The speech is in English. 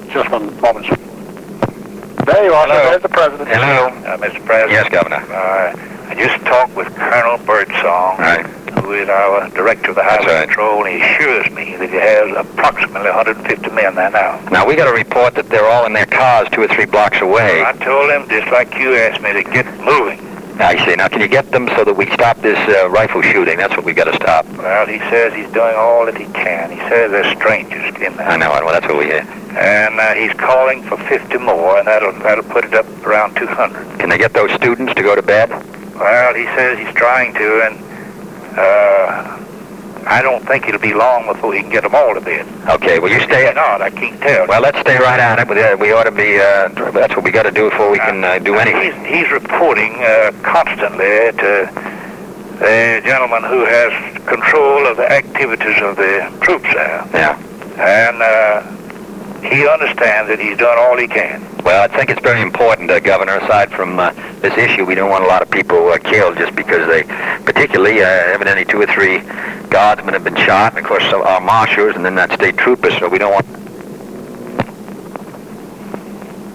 just one moment, sir. There you are, sir. There's the President. Hello. Mr. President. Yes, Governor. I just talked with Colonel Birdsong, Right. who is our Director of the That's Highway right. Patrol, and he assures me that he has approximately 150 men there now. Now, we got a report that they're all in their cars 2 or 3 blocks away. I told him, just like you asked me, to get moving. I see. Now, can you get them so that we stop this rifle shooting? That's what we got to stop. Well, he says he's doing all that he can. He says there's strangers in there. I know. Well, that's what we hear. And he's calling for 50 more, and that'll put it up around 200. Can they get those students to go to bed? Well, he says he's trying to, and I don't think it'll be long before he can get them all to bed. Okay, well, you stay... Maybe not, I can't tell. Well, let's stay right on it. We ought to be... that's what we got to do before we can do anything. He's reporting constantly to the gentleman who has control of the activities of the troops there. Yeah. And he understands that he's doing all he can. Well, I think it's very important, Governor, aside from this issue, we don't want a lot of people killed just because they, particularly, evidently 2 or 3 guardsmen have been shot, and of course our marshals and then that state troopers, so we don't want